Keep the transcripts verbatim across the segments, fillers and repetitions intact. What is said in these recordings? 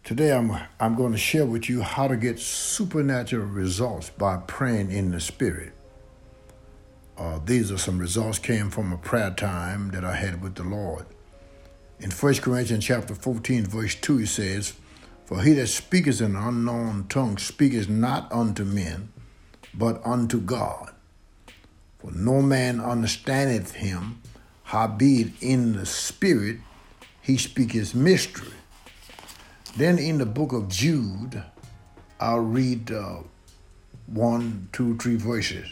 Today I'm I'm going to share with you how to get supernatural results by praying in the Spirit. Uh, these are some results came from a prayer time that I had with the Lord. In First Corinthians chapter fourteen, verse two, it says, "For he that speaketh in an unknown tongue speaketh not unto men, but unto God. For no man understandeth him, howbeit in the Spirit he speaketh mystery." Then in the book of Jude, I'll read uh, one, two, three verses.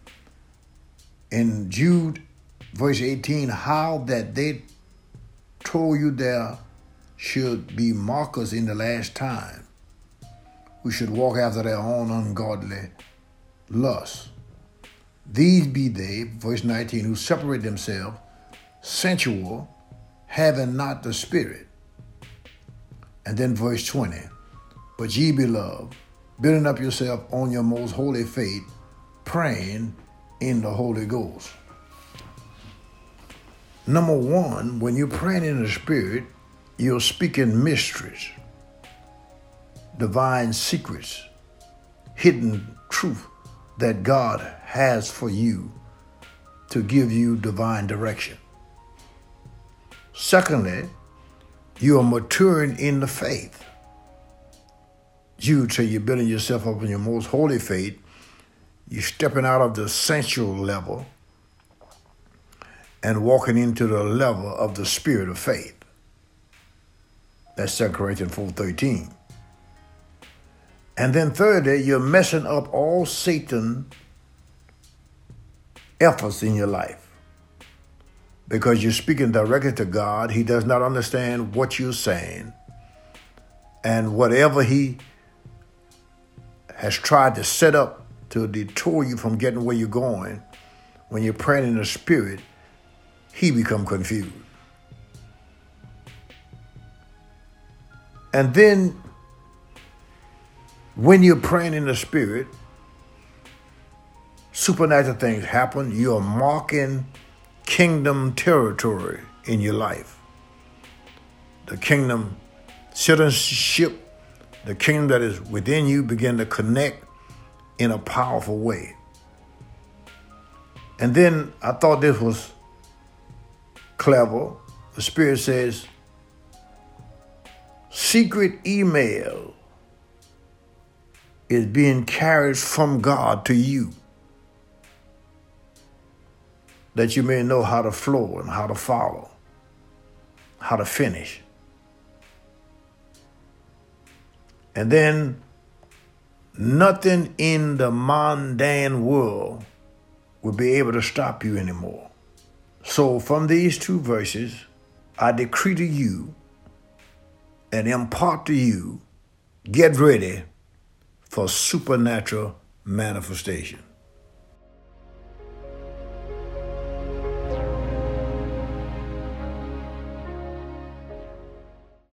In Jude, verse eighteen, "How that they told you there should be mockers in the last time, who should walk after their own ungodly lusts. These be they," verse nineteen, "who separate themselves, sensual, having not the Spirit." And then verse twenty, "But ye, beloved, building up yourself on your most holy faith, praying in the Holy Ghost." Number one, when you're praying in the Spirit, you're speaking mysteries, divine secrets, hidden truth that God has for you to give you divine direction. Secondly, you are maturing in the faith. Jude say you're building yourself up in your most holy faith. You're stepping out of the sensual level and walking into the level of the spirit of faith. That's Second Corinthians four thirteen. And then thirdly, you're messing up all Satan's efforts in your life. Because you're speaking directly to God. He does not understand what you're saying. And whatever he has tried to set up to detour you from getting where you're going, when you're praying in the Spirit, he becomes confused. And then when you're praying in the Spirit, supernatural things happen. You're marking kingdom territory in your life. The kingdom citizenship, the kingdom that is within you begin to connect in a powerful way. And then I thought this was clever. The Spirit says, secret email is being carried from God to you, that you may know how to flow and how to follow, how to finish. And then nothing in the mundane world will be able to stop you anymore. So from these two verses, I decree to you and impart to you, get ready for supernatural manifestation.